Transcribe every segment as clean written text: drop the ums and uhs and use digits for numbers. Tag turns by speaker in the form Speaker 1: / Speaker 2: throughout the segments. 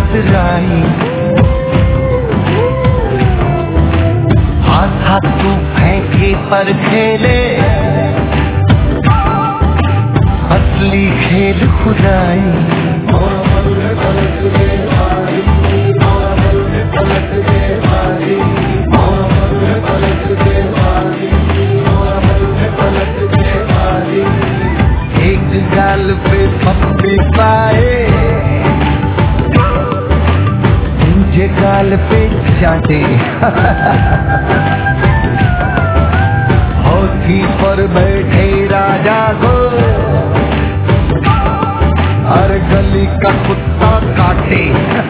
Speaker 1: उतराई, हाथ हाथ तू फेंके पर खेले, असली खेल खुदाई। एक गाल पे पप्पी पाए, दूजे गाल पे चाटे, हाथी पर बैठे राजा को हर गली का कुत्ता काटे।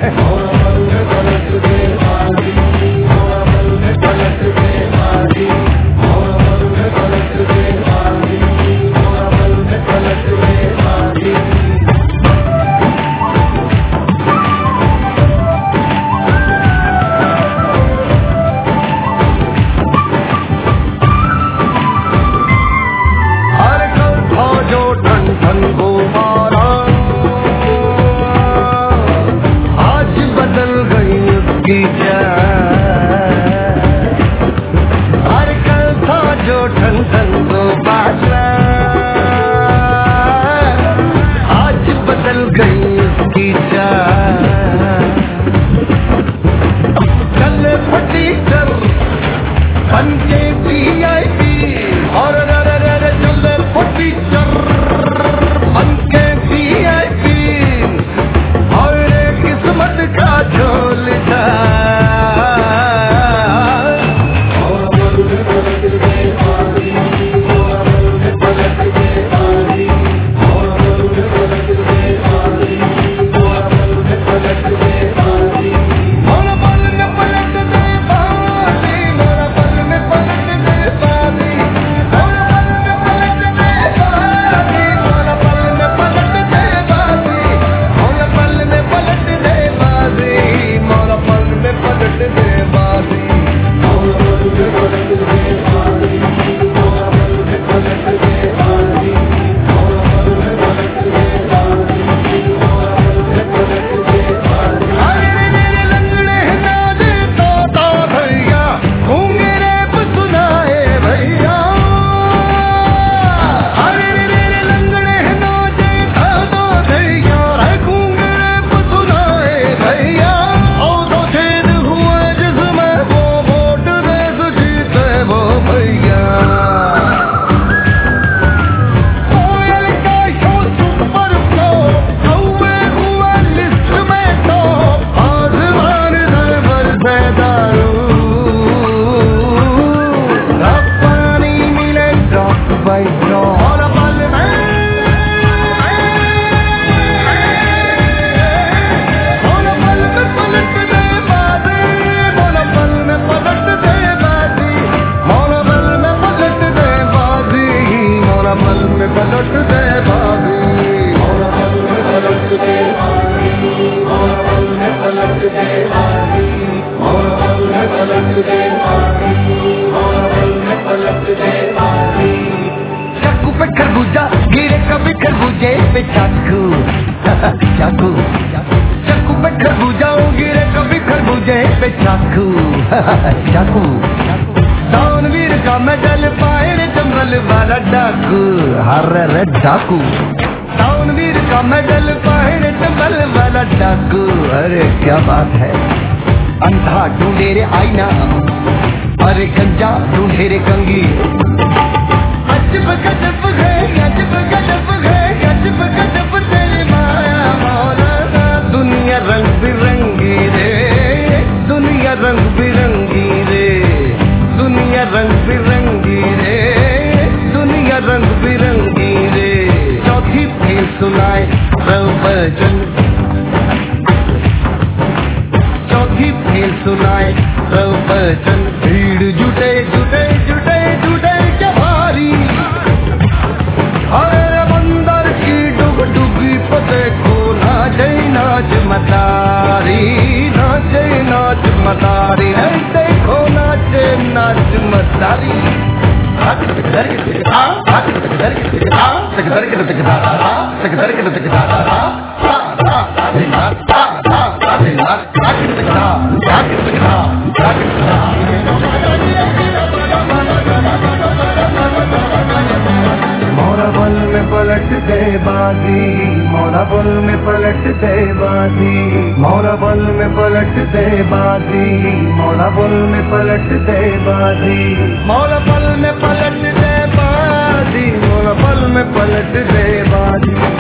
Speaker 1: चाकू पे खरबूजा गिरे, कभी खरबूजे पे चाकू, चाकू चाकू पे खरबूजा गिरे, कभी खरबूजे पे चाकू, चाकू दानवीर का मेडल पाए रे जंगल वाला डाकू, हर रे डाकू दानवीर का मेडल पाए रे जंगल वाला डाकू। अरे क्या बात है, अंधा ढूंढे रे आईना, अरे गंजा ढूंढे रे कंगी, अजब गजब है, अजब गजब है, अजब गजब तेरी माया मौलाना। दुनिया रंग बिरंगी रे, दुनिया रंग बिरंगी रे, दुनिया रंग बिरंगी रे, दुनिया रंग बिरंगी रे। चौथी फेर सुनाए प्रवचन, चौथी फेर सुनाए प्रवचन, भीड़ जुटे जुटे जुटे जुटे क्या भारी, अरे बंदर की डुग डुगी पते को नाचे नाच मतारी, नाचे नाच मतारी, देखो नाचे नाच मतारी। दे बाजी, मौला पल में पलट दे बाजी, मौला पल में पलट दे बाजी, मौला पल में पलट दे बाजी, मौला पल में पलट दे बाजी, मौला पल में पलट दे बाजी।